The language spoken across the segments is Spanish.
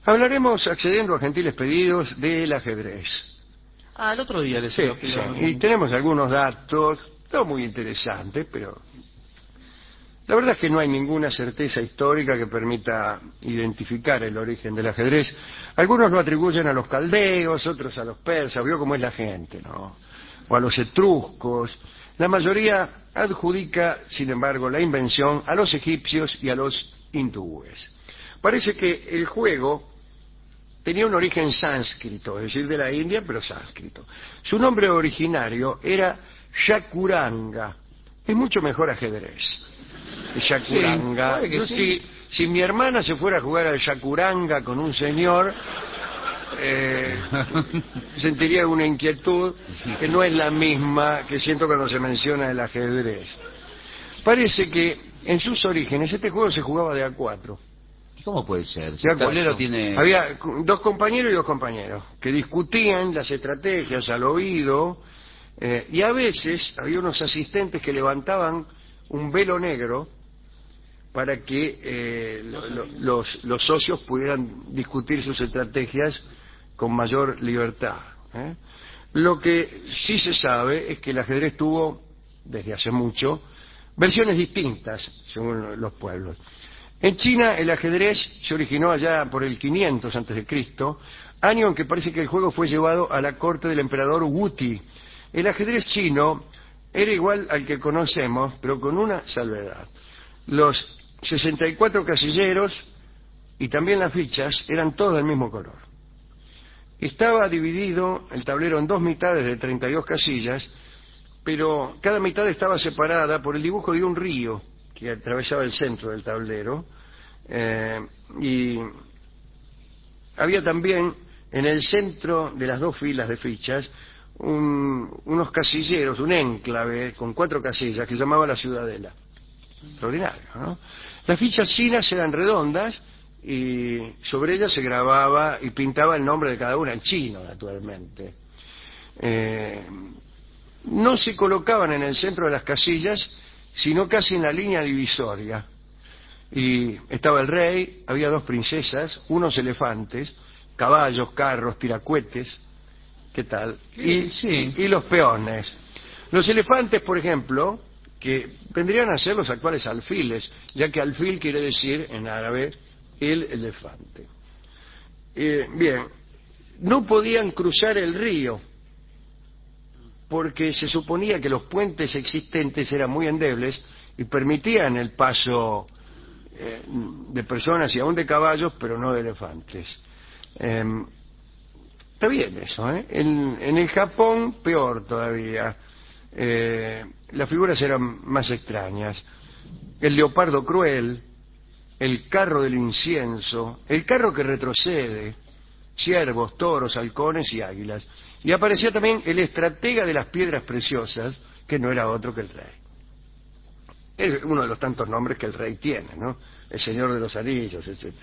Hablaremos, accediendo a gentiles pedidos, del ajedrez. El otro día les Sí, sí. Y tenemos algunos datos, no muy interesantes, pero la verdad es que no hay ninguna certeza histórica que permita identificar el origen del ajedrez. Algunos lo atribuyen a los caldeos, otros a los persas, vio cómo es la gente, ¿no? O a los etruscos. La mayoría adjudica, sin embargo, la invención a los egipcios y a los hindúes. Parece que el juego tenía un origen sánscrito, es decir, de la India, pero sánscrito. Su nombre originario era Chaturanga. Es mucho mejor ajedrez. Chaturanga. Sí, Si mi hermana se fuera a jugar al Chaturanga con un señor, sentiría una inquietud que no es la misma que siento cuando se menciona el ajedrez. Parece que en sus orígenes este juego se jugaba de a 4. ¿Cómo puede ser? Si el tablero tiene... Había dos compañeros y dos compañeros que discutían las estrategias al oído, y a veces había unos asistentes que levantaban un velo negro para que los socios pudieran discutir sus estrategias con mayor libertad. Lo que sí se sabe es que el ajedrez tuvo, desde hace mucho, versiones distintas según los pueblos. En China el ajedrez se originó allá por el 500 a.C., año en que parece que el juego fue llevado a la corte del emperador Wuti. El ajedrez chino era igual al que conocemos, pero con una salvedad. Los 64 casilleros y también las fichas eran todos del mismo color. Estaba dividido el tablero en dos mitades de 32 casillas, pero cada mitad estaba separada por el dibujo de un río que atravesaba el centro del tablero, y había también en el centro de las dos filas de fichas unos casilleros, un enclave con 4 casillas que llamaba la ciudadela. Extraordinario, ¿no? Las fichas chinas eran redondas y sobre ellas se grababa y pintaba el nombre de cada una en chino, naturalmente. No se colocaban en el centro de las casillas, sino casi en la línea divisoria. Y estaba el rey, había 2 princesas, unos elefantes, caballos, carros, tiracuetes, ¿qué tal? Y los peones. Los elefantes, por ejemplo, que vendrían a ser los actuales alfiles, ya que alfil quiere decir en árabe el elefante. Bien, no podían cruzar el río, porque se suponía que los puentes existentes eran muy endebles y permitían el paso de personas y aún de caballos, pero no de elefantes. Está bien eso, ¿eh? En el Japón, peor todavía. Las figuras eran más extrañas. El leopardo cruel, el carro del incienso, el carro que retrocede, ciervos, toros, halcones y águilas. Y aparecía también el estratega de las piedras preciosas, que no era otro que el rey. Es uno de los tantos nombres que el rey tiene, ¿no? El Señor de los Anillos, etc.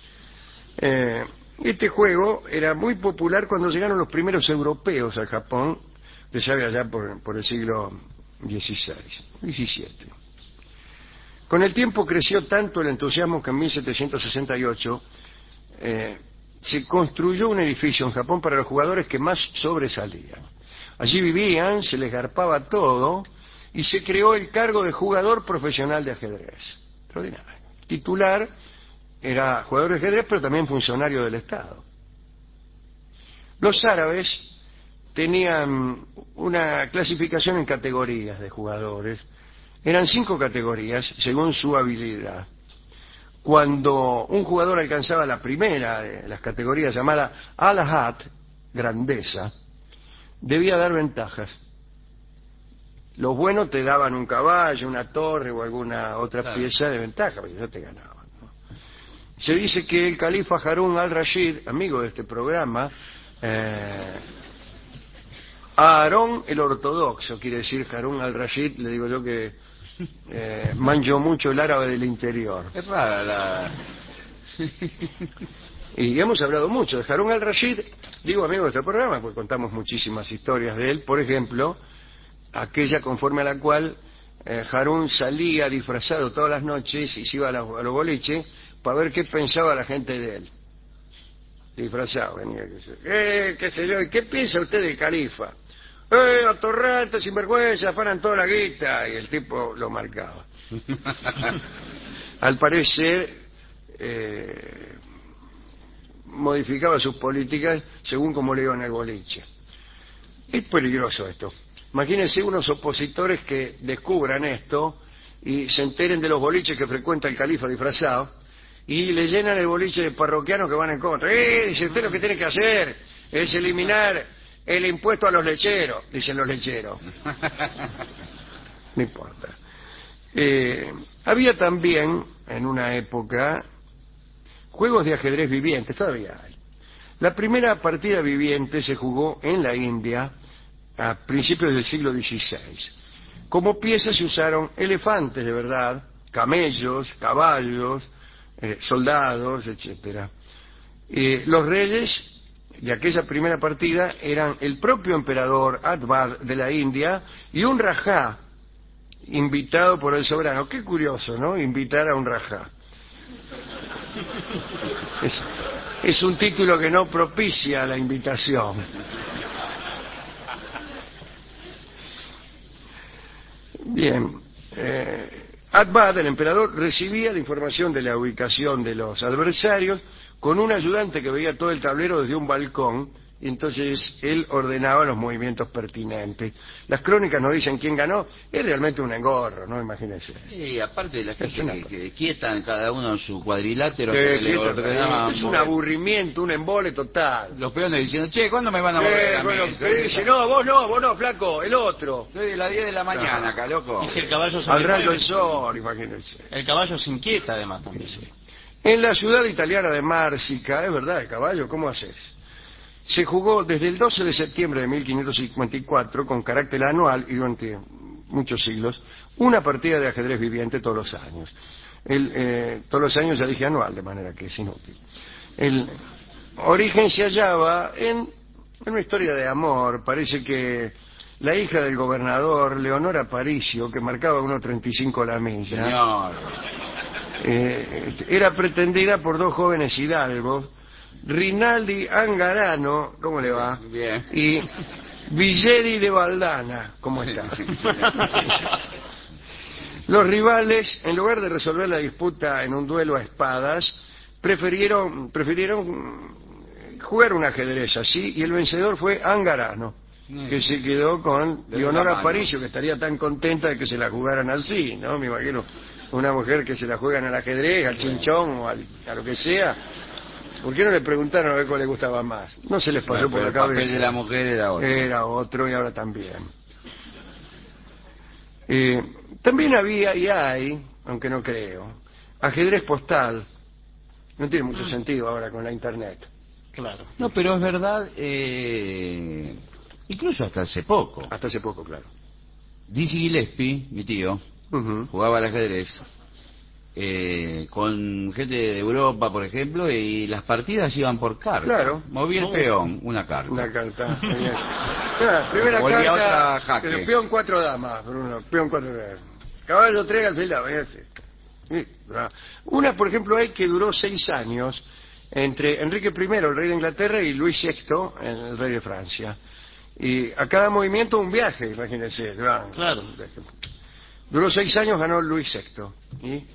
Este juego era muy popular cuando llegaron los primeros europeos a Japón, que sabe allá por el siglo XVII. Con el tiempo creció tanto el entusiasmo que en 1768 se construyó un edificio en Japón para los jugadores que más sobresalían. Allí vivían, se les garpaba todo y se creó el cargo de jugador profesional de ajedrez. Extraordinario. Titular era jugador de ajedrez, pero también funcionario del Estado. Los árabes tenían una clasificación en categorías de jugadores. Eran 5 categorías según su habilidad. Cuando un jugador alcanzaba la primera de las categorías, llamada al-hat, grandeza, debía dar ventajas. Los buenos te daban un caballo, una torre o alguna otra pieza de ventaja, porque no te ganaban, ¿no? Se dice que el califa Harún al-Rashid, amigo de este programa, a Aarón el ortodoxo, quiere decir Harún al-Rashid, le digo yo que manjo mucho el árabe del interior. Es rara la... Y hemos hablado mucho de Harún al-Rashid, digo amigo de este programa, porque contamos muchísimas historias de él. Por ejemplo, aquella conforme a la cual Harún salía disfrazado todas las noches y se iba a los boliches para ver qué pensaba la gente de él. disfrazado, venía, qué sé yo, ¿qué piensa usted del califa? Atorrante, sinvergüenza, afanan toda la guita, y el tipo lo marcaba. Al parecer, modificaba sus políticas según como le iba en el boliche. Es peligroso esto. Imagínense unos opositores que descubran esto y se enteren de los boliches que frecuenta el califa disfrazado y le llenan el boliche de parroquianos que van en contra. Dice, usted lo que tiene que hacer es eliminar el impuesto a los lecheros, dicen los lecheros. No importa. Había también, en una época, juegos de ajedrez vivientes, todavía hay. La primera partida viviente se jugó en la India a principios del siglo XVI. Como piezas se usaron elefantes de verdad, camellos, caballos, soldados, etcétera. Los reyes de aquella primera partida eran el propio emperador Akbar de la India y un rajá invitado por el soberano. Qué curioso, ¿no? Invitar a un rajá. Es un título que no propicia la invitación. Bien, Akbar, el emperador, recibía la información de la ubicación de los adversarios con un ayudante que veía todo el tablero desde un balcón, y entonces él ordenaba los movimientos pertinentes. Las crónicas nos dicen quién ganó, es realmente un engorro, ¿no? Imagínense. Sí, aparte de la gente que quietan cada uno en su cuadrilátero, es un aburrimiento, un embole total. Los peones diciendo, che, ¿cuándo me van a volver a mí? Dice, vos no, flaco, el otro. Estoy de las 10 de la mañana, acá, loco. Y si el caballo se al rayo del sol, imagínense. El caballo se inquieta además también. Sí. En la ciudad italiana de Mársica, es verdad, el caballo, ¿cómo haces? Se jugó desde el 12 de septiembre de 1554, con carácter anual y durante muchos siglos, una partida de ajedrez viviente todos los años. Todos los años ya dije anual, de manera que es inútil. El origen se hallaba en una historia de amor. Parece que la hija del gobernador, Leonora Aparicio, que marcaba 1.35 la milla, Señor. Era pretendida por dos jóvenes hidalgos, Rinaldi Angarano, ¿cómo le va? Bien. Y Villeri de Valdana, ¿cómo está? Los rivales, en lugar de resolver la disputa en un duelo a espadas, prefirieron jugar un ajedrez así, y el vencedor fue Angarano, que se quedó con Leonora Aparicio, que estaría tan contenta de que se la jugaran así, ¿no? Me imagino una mujer que se la juegan al ajedrez, al chinchón o a lo que sea. ¿Por qué no le preguntaron a ver cuál le gustaba más? No se les pasó por la cabeza. El papel de la mujer era otro. Era otro, y ahora también. También había y hay, aunque no creo, ajedrez postal. No tiene mucho sentido ahora con la internet. Claro. No, pero es verdad, incluso hasta hace poco. Hasta hace poco, claro. Dizzy Gillespie, mi tío, jugaba al ajedrez con gente de Europa, por ejemplo, y las partidas iban por carta. Claro. Movía el peón, una carta. Una carta. Claro, primera Volvía carta, otra jaque. peón 4 damas, Bruno, peón 4 damas. Caballo 3 alfil, sí. Una, por ejemplo, hay que duró 6 años entre Enrique I, el rey de Inglaterra, y Luis VI, el rey de Francia. Y a cada movimiento un viaje, imagínense. Claro. Duró 6 años, ganó Luis VI. ¿Y?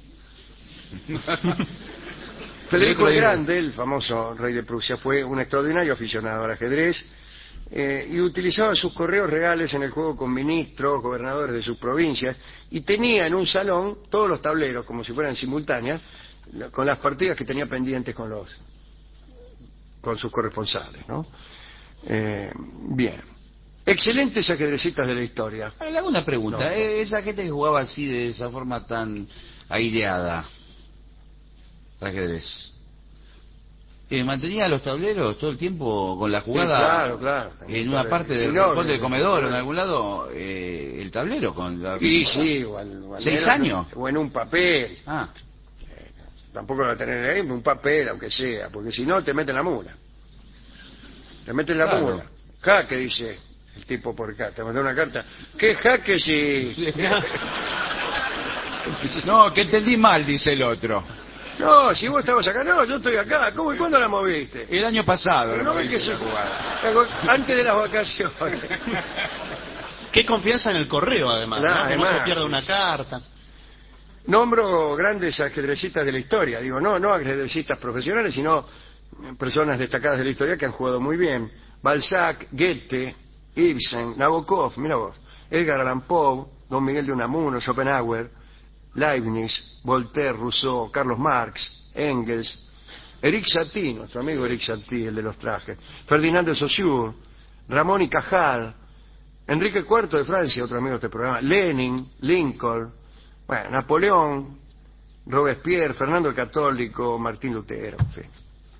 Federico el Grande, el famoso rey de Prusia, fue un extraordinario aficionado al ajedrez y utilizaba sus correos regales en el juego con ministros, gobernadores de sus provincias, y tenía en un salón todos los tableros, como si fueran simultáneas, con las partidas que tenía pendientes con sus corresponsales, ¿no? Bien. Excelentes ajedrecistas de la historia. Le hago una pregunta. Esa gente que jugaba así, de esa forma tan aireada, ajedrez, ¿mantenía los tableros todo el tiempo con la jugada? Sí, claro. En una parte del rincón del comedor, en algún lado, el tablero con la... Y sí, o 6 años. O en un papel. Ah. Tampoco lo va a tener ahí, un papel, aunque sea, porque si no te meten la mula. Te meten la mula. Jaque, dice el tipo por acá, te mandó una carta. ¿Qué jaque si...? No, que entendí mal, dice el otro. No, si vos estabas acá, no, yo estoy acá. ¿Cómo y cuándo la moviste? El año pasado. Pero no ven que se antes de las vacaciones. Qué confianza en el correo, además. Claro, ¿no? Que además, no se pierda una carta. Nombro grandes ajedrecistas de la historia. Digo, no ajedrecistas profesionales, sino personas destacadas de la historia que han jugado muy bien. Balzac, Goethe, Ibsen, Nabokov, mira vos, Edgar Allan Poe, Don Miguel de Unamuno, Schopenhauer, Leibniz, Voltaire, Rousseau, Carlos Marx, Engels, Eric Satie, nuestro amigo Eric Satie, el de los trajes, Ferdinand de Saussure, Ramón y Cajal, Enrique IV de Francia, otro amigo de este programa, Lenin, Lincoln, bueno, Napoleón, Robespierre, Fernando el Católico, Martín Lutero, en fin.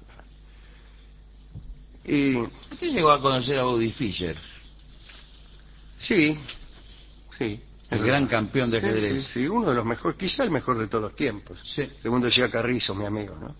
Y ¿Usted llegó a conocer a Bobby Fischer? sí. El gran campeón de ajedrez. Sí, uno de los mejores, quizá el mejor de todos los tiempos. Sí. Según decía Carrizo, mi amigo, ¿no?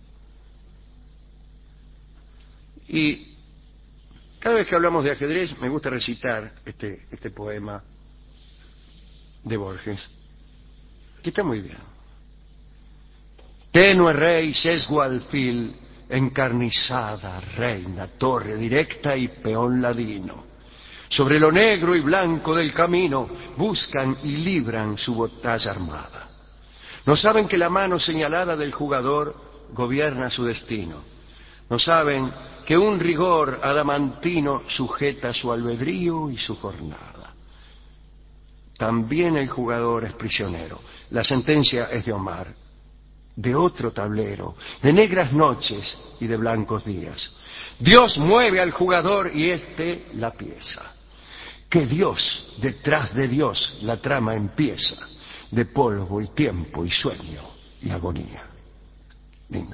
Y cada vez que hablamos de ajedrez me gusta recitar este poema de Borges, que está muy bien. Tenue rey, sesgo alfil, encarnizada reina, torre directa y peón ladino. Sobre lo negro y blanco del camino buscan y libran su batalla armada. No saben que la mano señalada del jugador gobierna su destino. No saben que un rigor adamantino sujeta su albedrío y su jornada. También el jugador es prisionero. La sentencia es de Omar, de otro tablero, de negras noches y de blancos días. Dios mueve al jugador y éste la pieza. Que Dios, detrás de Dios, la trama empieza, de polvo y tiempo y sueño y agonía. Lindo.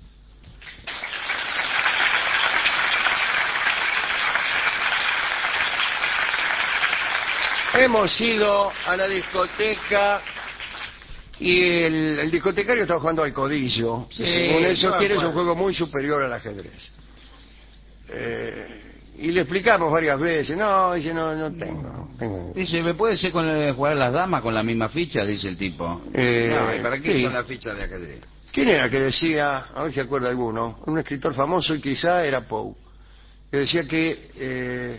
Hemos ido a la discoteca y el discotecario está jugando al codillo. Sí, Según eso no, quiere, es bueno. un juego muy superior al ajedrez. Y le explicamos varias veces. No, dice, no tengo. Dice, ¿me puede ser jugar a las damas con la misma ficha? Dice el tipo. No, ¿y para qué sí. son las fichas de ajedrez? ¿Quién era que decía, a ver si acuerda alguno, un escritor famoso y quizá era Poe, que decía que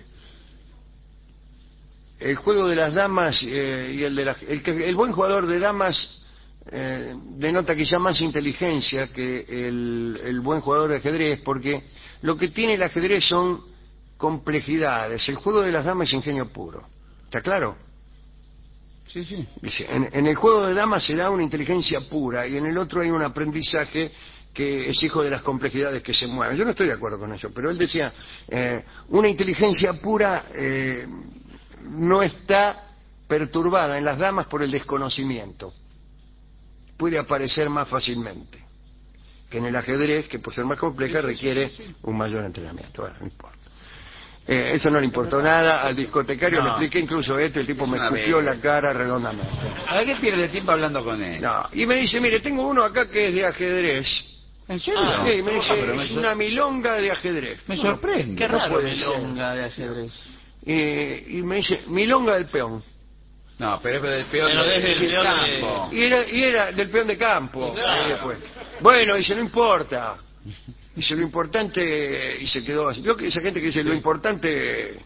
el juego de las damas y el buen jugador de damas denota quizá más inteligencia que el buen jugador de ajedrez, porque lo que tiene el ajedrez son complejidades. El juego de las damas es ingenio puro. ¿Está claro? Sí, sí. Dice, en el juego de damas se da una inteligencia pura y en el otro hay un aprendizaje que es hijo de las complejidades que se mueven. Yo no estoy de acuerdo con eso, pero él decía, una inteligencia pura no está perturbada en las damas por el desconocimiento. Puede aparecer más fácilmente que en el ajedrez, que por ser más compleja requiere un mayor entrenamiento. Bueno, no importa. Eso no le importó nada al discotecario, le expliqué incluso esto, el tipo me escupió la cara redondamente. ¿A qué pierde tiempo hablando con él? No, y me dice, mire, tengo uno acá que es de ajedrez. ¿En serio? Sí, me dice, es una milonga de ajedrez. Me sorprende. Qué No raro puede milonga de ajedrez. Y me dice, milonga del peón. No, pero es del peón Pero del desde el peón campo. Y era del peón de campo. Claro. Y después, bueno, dice, no importa. Dice, lo importante... Y se quedó así. Yo que esa gente que dice, lo importante...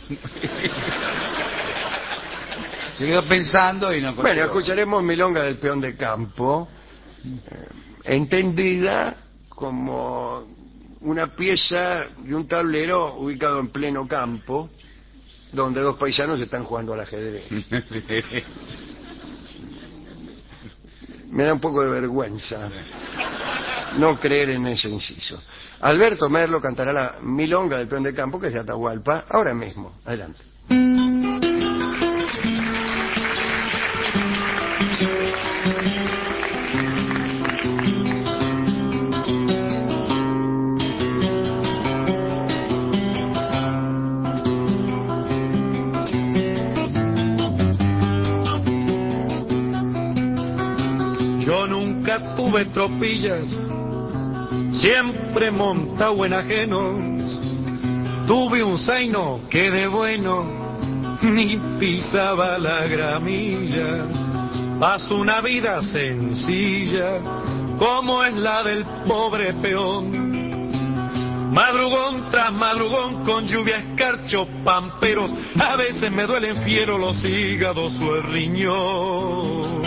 Se quedó pensando y no... Bueno, escucharemos milonga del peón de campo, entendida como una pieza de un tablero ubicado en pleno campo, donde dos paisanos están jugando al ajedrez. Me da un poco de vergüenza no creer en ese inciso. Alberto Merlo cantará la milonga del peón de campo, que es de Atahualpa, ahora mismo. Adelante. Yo nunca tuve tropillas, siempre montado en ajenos. Tuve un zaino que de bueno ni pisaba la gramilla. Paso una vida sencilla, como es la del pobre peón. Madrugón tras madrugón con lluvia, escarcho, pamperos, a veces me duelen fiero los hígados o el riñón.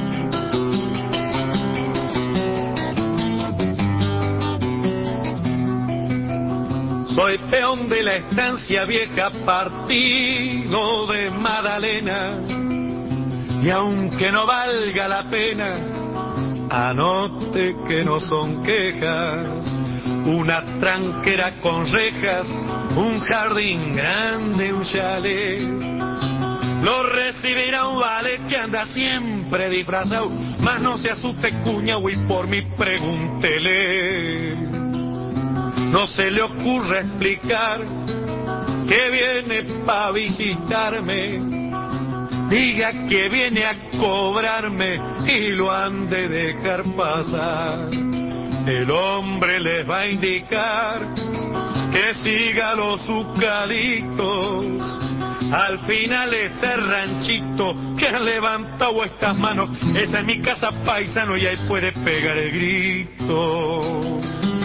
Soy peón de la estancia vieja, partido de Magdalena, y aunque no valga la pena, anote que no son quejas. Una tranquera con rejas, un jardín grande, un chalet. Lo recibirá un vale que anda siempre disfrazado, mas no se asuste cuñao y por mí pregúntele. No se le ocurre explicar que viene pa' visitarme, diga que viene a cobrarme y lo han de dejar pasar. El hombre les va a indicar que siga los eucaliptos. Al final este ranchito que han levantado estas manos, esa es mi casa, paisano, y ahí puede pegar el grito.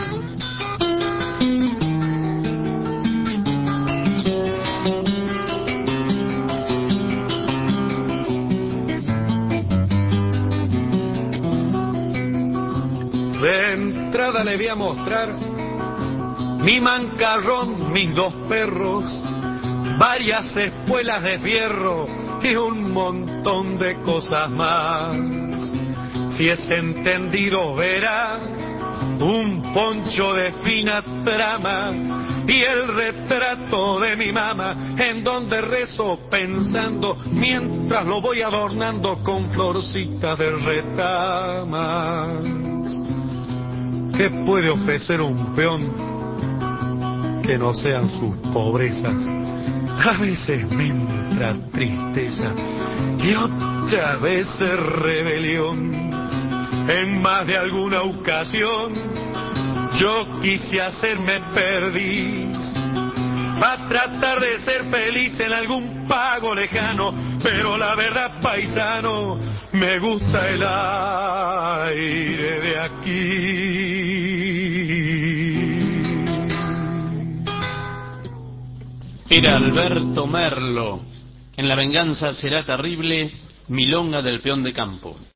De entrada le voy a mostrar mi mancarrón, mis dos perros, varias espuelas de fierro y un montón de cosas más. Si es entendido verá un poncho de fina trama y el retrato de mi mamá, en donde rezo pensando mientras lo voy adornando con florcitas de retamas. ¿Qué puede ofrecer un peón que no sean sus pobrezas? A veces me entra tristeza y otras veces rebelión. En más de alguna ocasión yo quise hacerme perdiz para tratar de ser feliz en algún pago lejano, pero la verdad, paisano, me gusta el aire de aquí. Era Alberto Merlo, en La venganza será terrible, milonga del peón de campo.